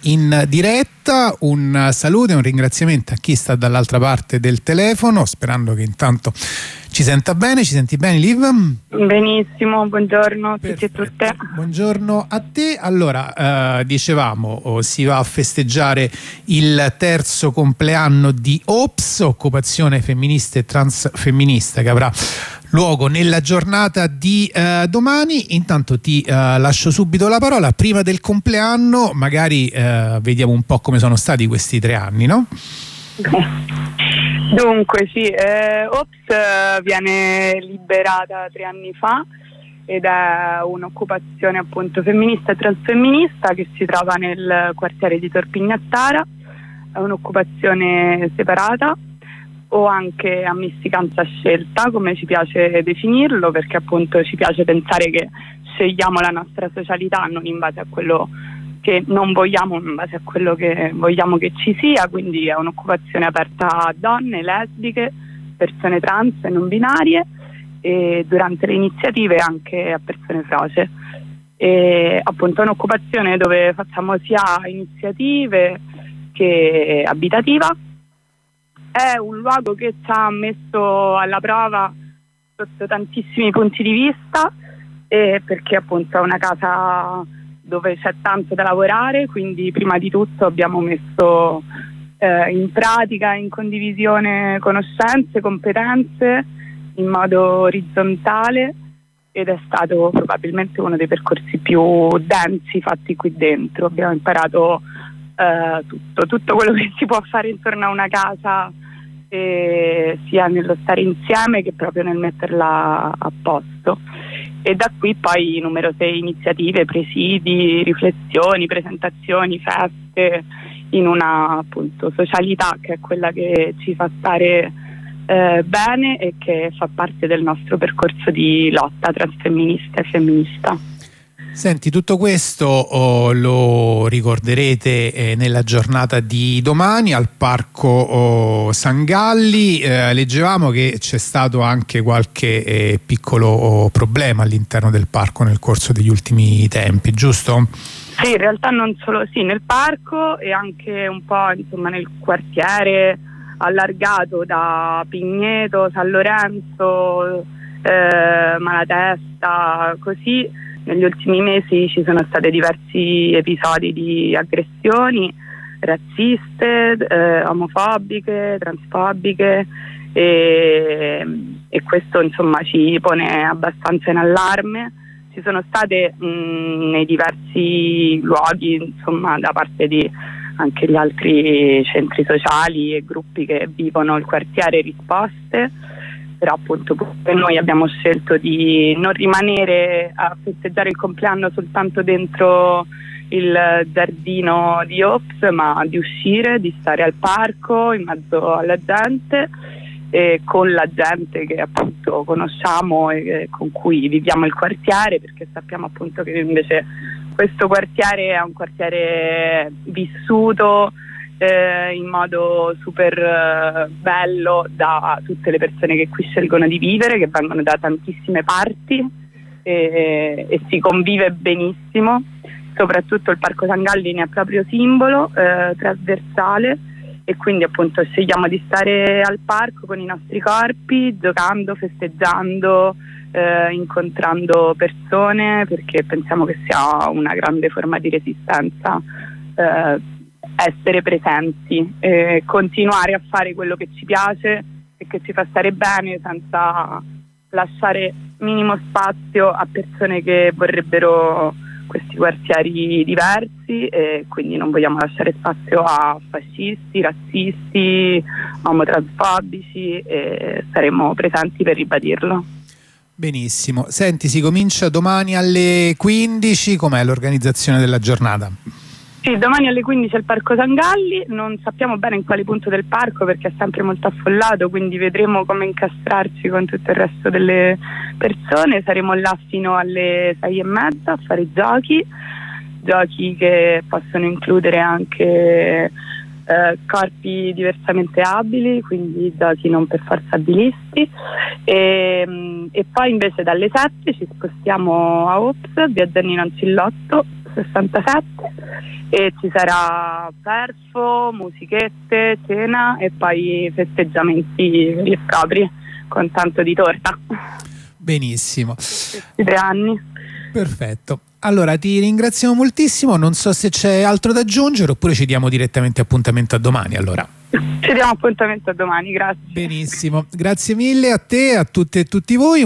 in diretta. Un saluto e un ringraziamento a chi sta dall'altra parte del telefono, sperando che intanto ci senta bene. Ci senti bene, Liv? Benissimo, buongiorno a tutti e tutte. Buongiorno a te. Allora, dicevamo, si va a festeggiare il terzo compleanno di OPS, Occupazione Femminista e Transfemminista, che avrà luogo nella giornata di domani. Intanto ti lascio subito la parola. Prima del compleanno magari vediamo un po' come sono stati questi 3 anni, no? Dunque sì, OPS viene liberata 3 anni fa ed è un'occupazione appunto femminista e transfemminista che si trova nel quartiere di Tor Pignattara. È un'occupazione separata o anche a misticanza scelta, come ci piace definirlo, perché appunto ci piace pensare che scegliamo la nostra socialità non in base a quello che non vogliamo, in base a quello che vogliamo che ci sia. Quindi è un'occupazione aperta a donne, lesbiche, persone trans e non binarie, e durante le iniziative anche a persone froce. E appunto è un'occupazione dove facciamo sia iniziative che abitativa. È un luogo che ci ha messo alla prova sotto tantissimi punti di vista, perché appunto è una casa dove c'è tanto da lavorare, quindi prima di tutto abbiamo messo in pratica, in condivisione conoscenze, competenze in modo orizzontale, ed è stato probabilmente uno dei percorsi più densi fatti qui dentro. Abbiamo imparato tutto quello che si può fare intorno a una casa, sia nello stare insieme che proprio nel metterla a posto. E da qui poi numerose iniziative, presidi, riflessioni, presentazioni, feste, in una appunto socialità che è quella che ci fa stare bene e che fa parte del nostro percorso di lotta transfemminista e femminista. Senti, tutto questo lo ricorderete nella giornata di domani al Parco San Galli. Leggevamo che c'è stato anche qualche piccolo problema all'interno del parco nel corso degli ultimi tempi, giusto? Sì, in realtà non solo nel parco, e anche un po' insomma nel quartiere allargato da Pigneto, San Lorenzo, Malatesta, così. Negli ultimi mesi ci sono stati diversi episodi di aggressioni razziste, omofobiche, transfobiche, e questo insomma ci pone abbastanza in allarme. Ci sono state nei diversi luoghi, insomma, da parte di anche gli altri centri sociali e gruppi che vivono il quartiere, risposte. Però appunto noi abbiamo scelto di non rimanere a festeggiare il compleanno soltanto dentro il giardino di OPS, ma di uscire, di stare al parco in mezzo alla gente, e con la gente che appunto conosciamo e con cui viviamo il quartiere, perché sappiamo appunto che invece questo quartiere è un quartiere vissuto in modo super bello da tutte le persone che qui scelgono di vivere, che vengono da tantissime parti, e si convive benissimo. Soprattutto il Parco San Galli ne è proprio simbolo, trasversale, e quindi appunto scegliamo di stare al parco con i nostri corpi, giocando, festeggiando, incontrando persone, perché pensiamo che sia una grande forma di resistenza essere presenti, continuare a fare quello che ci piace e che ci fa stare bene, senza lasciare minimo spazio a persone che vorrebbero questi quartieri diversi, e quindi non vogliamo lasciare spazio a fascisti, razzisti, omotransfobici, e saremo presenti per ribadirlo. Benissimo. Senti, si comincia domani alle 15, com'è l'organizzazione della giornata? Sì, domani alle 15 al Parco San Galli. Non sappiamo bene in quale punto del parco, perché è sempre molto affollato, quindi vedremo come incastrarci con tutto il resto delle persone. Saremo là fino alle 6:30 a fare giochi che possono includere anche corpi diversamente abili, quindi giochi non per forza abilisti, e poi invece dalle 7 ci spostiamo a OPS, via Giannino Ancillotto, 67 e ci sarà perfo, musichette, cena e poi festeggiamenti veri e propri con tanto di torta. Benissimo. Questi 3 anni. Perfetto. Allora ti ringraziamo moltissimo, non so se c'è altro da aggiungere oppure ci diamo direttamente appuntamento a domani allora. Ci diamo appuntamento a domani, grazie. Benissimo, grazie mille a te, a tutte e tutti voi.